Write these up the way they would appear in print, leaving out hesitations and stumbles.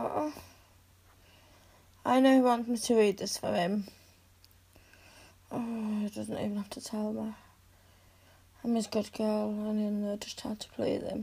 Oh, I know he wants me to read this for him. Oh, he doesn't even have to tell me. I'm his good girl and he'll know just how to please him.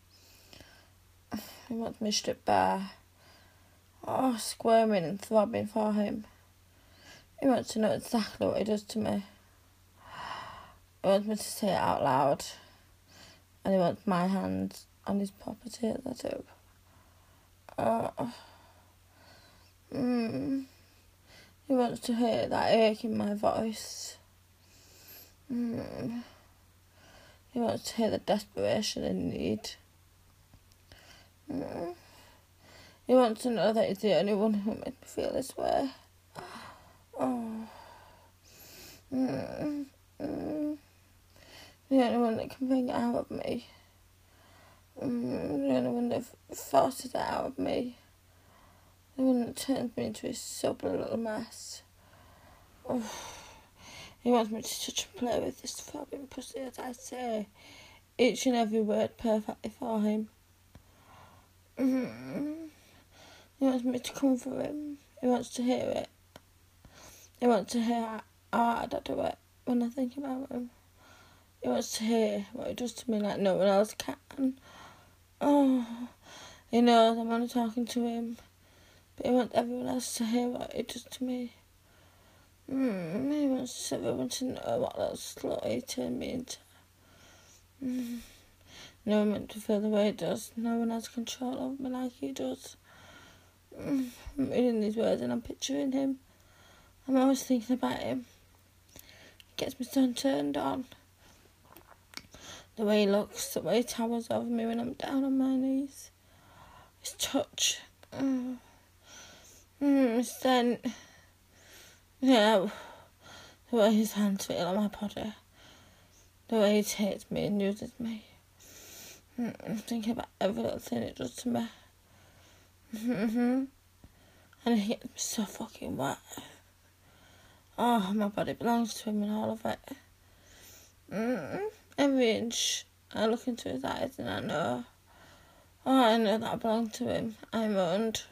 He wants me stripped bare. Oh, squirming and throbbing for him. He wants to know exactly what he does to me. He wants me to say it out loud. And he wants my hands on his property as I do. He wants to hear that ache in my voice. He wants to hear the desperation and need. He wants to know that he's the only one who made me feel this way. The only one that can bring it out of me. The only one that forces it out of me. The one that turns me into a sober little mess. He wants me to touch and play with this throbbing pussy as I say each and every word perfectly for him. He wants me to come for him. He wants to hear it. He wants to hear how hard I do it when I think about him. He wants to hear what he does to me like no one else can. He knows I'm only talking to him, but he wants everyone else to hear what he does to me. He wants everyone to know what little slut he turned me into. No one meant to feel the way he does. No one has control over me like he does. I'm reading these words and I'm picturing him. I'm always thinking about him. It gets me so turned on. The way he looks, the way he towers over me when I'm down on my knees. His touch. His scent. Yeah, the way his hands feel on my body. The way he takes me and uses me. I'm thinking about every little thing it does to me. And it gets me so fucking wet. My body belongs to him and all of it. Every inch I look into his eyes and I know. I know that I belong to him. I'm owned.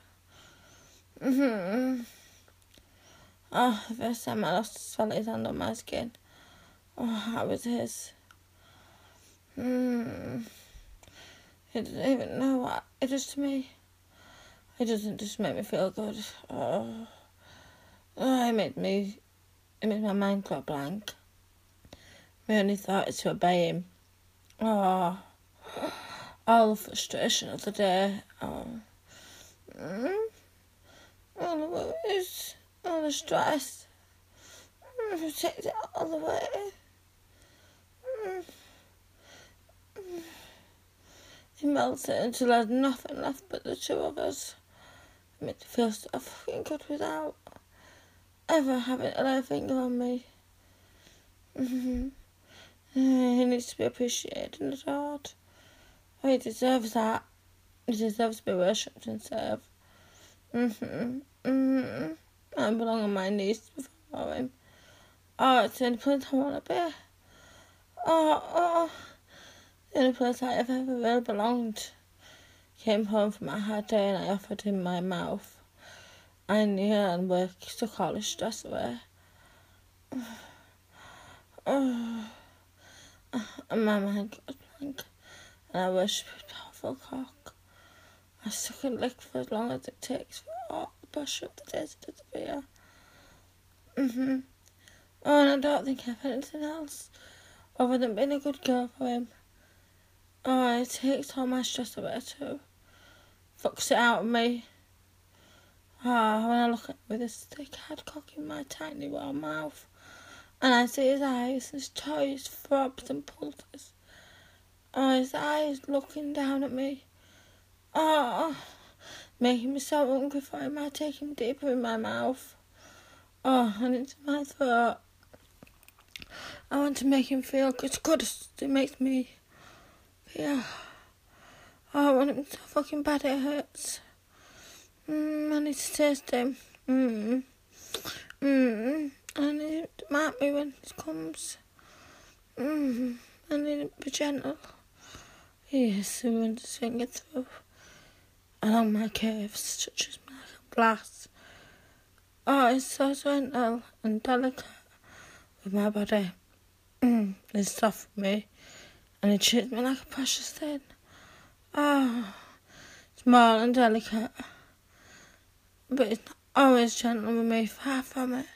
The first time I lost his felt his hand on my skin. I was his. He doesn't even know what it does to me. It doesn't just make me feel good. It made my mind go blank. My only thought is to obey him. All the frustration of the day. All the worries, all the stress. Takes it all the way. He melts it until there's nothing left but the two of us. It makes me feel so fucking good without ever having to lay a finger on me. He needs to be appreciated and adored. He deserves that. He deserves to be worshipped and served. I belong on my knees before him. It's the only place I want to be. The only place I have ever really belonged. Came home from a hard day and I offered him my mouth. I knew and work took all his stress away. And my mind got blank. And I worshipped his powerful cock. I suck and lick for as long as it takes for all the pressure of the day to disappear. And I don't think I have anything else other than being a good girl for him. It takes all my stress away too. Fucks it out of me. When I look at him with this thick hard cock in my tiny warm mouth, and I see his eyes, his toys, throbs and pulses. His eyes looking down at me. Making me so hungry for him. I take him deeper in my mouth. And into my throat. I want to make him feel as good as it makes me feel. I want him so fucking bad it hurts. I need to taste him. I need him to mark me when he comes. I need him to be gentle. Yes, I want to swing it through. along my curves, touches me like a glass. Oh, it's so gentle and delicate with my body. It's soft for me, and it treats me like a precious thing. Oh, small and delicate, but it's not always gentle with me, far from it.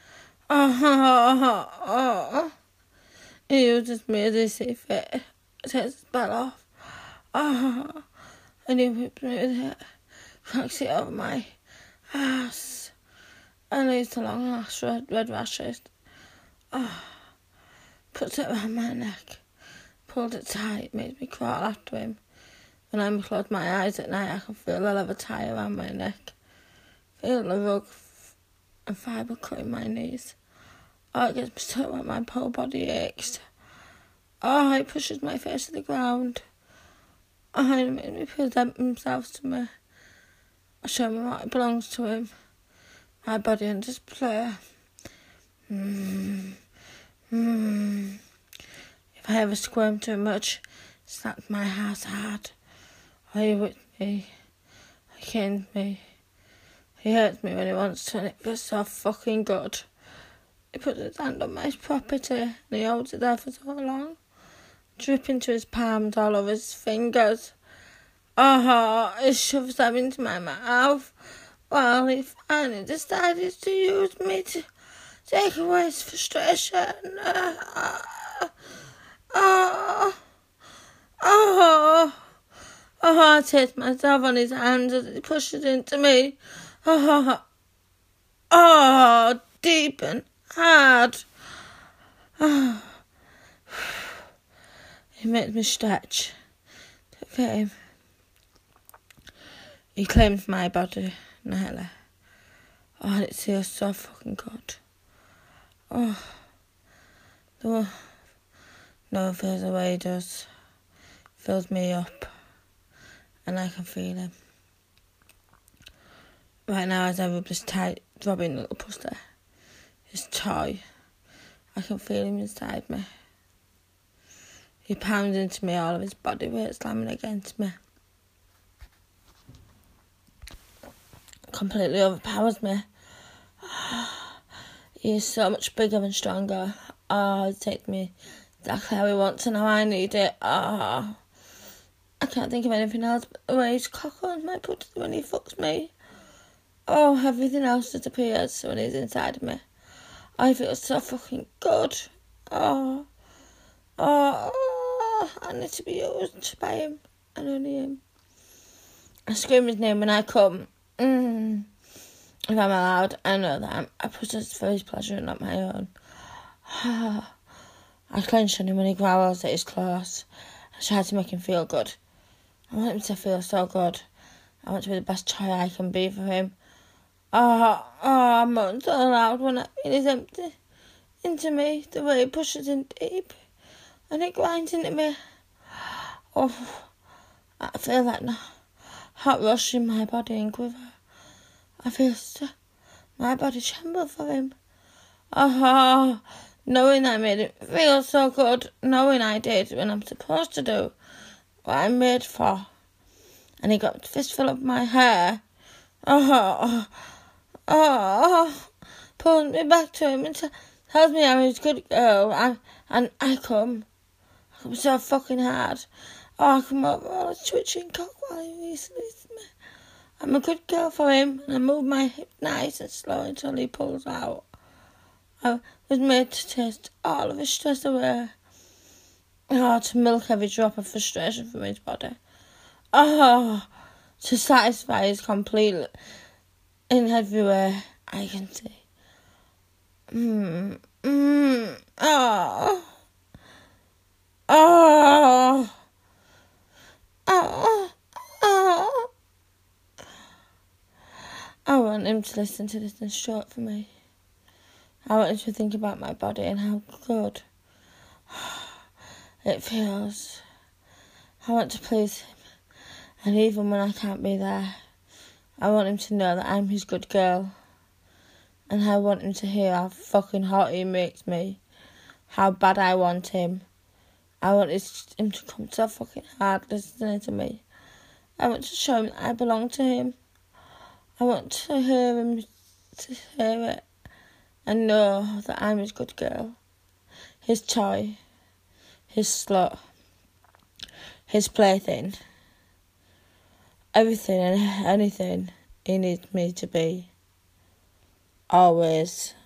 Oh, he uses me as he sees fit. Takes his belt off. Oh, and he whips me with it. Cracks it over my ass. And leaves the long lash red rashes. Oh, puts it around my neck. Pulled it tight, makes me crawl after him. When I close my eyes at night, I can feel the leather tie around my neck. Feel the rug and fibre cutting my knees. Oh, it gets me so wet my whole body aches. Oh, he pushes my face to the ground. Oh, he makes me present himself to me. I show him what belongs to him. My body on display. If I ever squirm too much, slap my ass hard. Or he whips me. He canes me. He hurts me when he wants to, and it feels so fucking good. He puts his hand on my property, and he holds it there for so long, dripping to his palms all over his fingers. Oh, he shoves them into my mouth. Well, he finally decided to use me to take away his frustration. I taste myself on his hands as he pushes into me. Deep and hard. He makes me stretch to fit him. He claims my body nightly. Oh, and it feels so fucking good. Oh, no one feels the way he does. Fills me up, and I can feel him. Right now, as I rub his tight, throbbing little pussy, his toy, I can feel him inside me. He pounds into me, all of his body weight slamming against me. Completely overpowers me. He is so much bigger and stronger. Oh, he takes me exactly how he wants and how I need it. Oh, I can't think of anything else but the way he's cockles my pussy when he fucks me. Oh, everything else disappears when he's inside of me. I feel so fucking good. Oh, I need to be used by him and only him. I scream his name when I come. If I'm allowed, I know that I protest for his pleasure and not my own. I clench on him when he growls at his close. I try to make him feel good. I want him to feel so good. I want to be the best toy I can be for him. I moan so loud when I feel he's empty into me, the way he pushes in deep and it grinds into me. Oh, I feel that hot rush in my body and quiver. I feel my body tremble for him. Knowing I made it feel so good, knowing I did when I'm supposed to do what I'm made for. And he got a fistful of my hair. Pulling me back to him and tells me I'm his good girl. And I come so fucking hard. I come up all a twitching cock while he releases me. I'm a good girl for him, and I move my hip nice and slow until he pulls out. I was made to taste all of his stress away. To milk every drop of frustration from his body. To satisfy his completely in every way I can see. I want him to listen to this and show it for me. I want him to think about my body and how good it feels. I want to please him, and even when I can't be there, I want him to know that I'm his good girl. And I want him to hear how fucking hot he makes me, how bad I want him. I want him to come so fucking hard listening to me. I want to show him that I belong to him. I want to hear him to hear it and know that I'm his good girl, his toy, his slut, his plaything, everything and anything he needs me to be. Always.